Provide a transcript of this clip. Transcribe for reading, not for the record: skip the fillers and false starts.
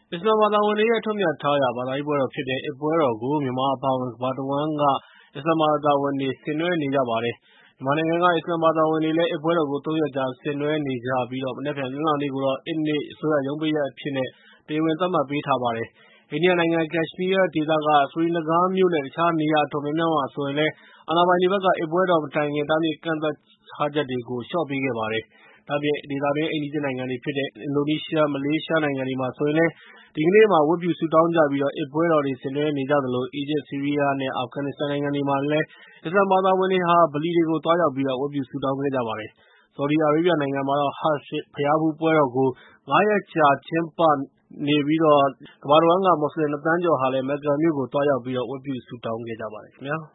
အစ္စလာမ်ဘာသာဝင်တွေရဲ့ အထွတ်အမြတ်ထားရာ ဘာသာရေးပွဲတော်ဖြစ်တဲ့ အစ်ပွဲတော်ကို မြန်မာအပါအဝင် ကမ္ဘာတဝန်းက အစ္စလာမ်ဘာသာဝင်တွေ ဆင်နွှဲနေကြပါတယ်။ မြန်မာနိုင်ငံက အစ္စလာမ်ဘာသာဝင်တွေလည်း အစ်ပွဲတော်ကို ၃ ရက်ကြာ ဆင်နွှဲနေကြပြီး မနက်ဖြန် တနင်္လာနေ့ကိုတော့ အစ်နေ့ အစိုးရရုံးပိတ်ရက်အဖြစ်နဲ့ တရားဝင်သတ်မှတ်ပေးထားပါတယ်။ အိန္ဒိယနိုင်ငံ ကက်ရှ်မီးယားဒေသက စရီနဂါးမြို့ နဲ့ တခြားနေရာအတော်များများမှာဆိုရင်လည်း အာဏာပိုင်တွေဘက်က အစ်ပွဲတော်မတိုင်ခင် တားမြစ်ကန့်သတ်ထားချက်တွေကို လျှော့ပေးခဲ့ပါတယ်။ ဒါ့အပြင် ဒေသတွင်း အိမ်နီးချင်းနိုင်ငံတွေဖြစ်တဲ့ အင်ဒိုနီးရှား နဲ့ မလေးရှားနိုင်ငံတွေမှာဆိုရင်လည်း ဒီကနေ့မှာ ဝတ်ပြုဆုတောင်းကြပြီး အစ်ပွဲတော်တွေ ဆင်နွှဲနေကြသလို အီဂျစ်၊ ဆီးရီးယား နဲ့ အာဖဂန်နစ္စတန်နိုင်ငံတွေမှာလည်း အစ္စလာမ်ဘာသာဝင်တွေဟာ ဗလီတွေကို သွားရောက်ပြီး ဝတ်ပြုဆုတောင်းခဲ့ကြပါတယ်။ ဆော်ဒီအာရေဗျနိုင်ငံမှာတော့ Hajj ဘုရားဖူးပွဲတော်ကို ၅ ရက်ကြာကျင်းပနေပြီး ကမ္ဘာတဝန်းက မွတ်စလင် ၂ သန်းကျော်ဟာလည်း မက္ကာမြို့ကို သွားရောက်ပြီး ဝတ်ပြုဆုတောင်းခဲ့ကြပါတယ်ခင်ဗျာ။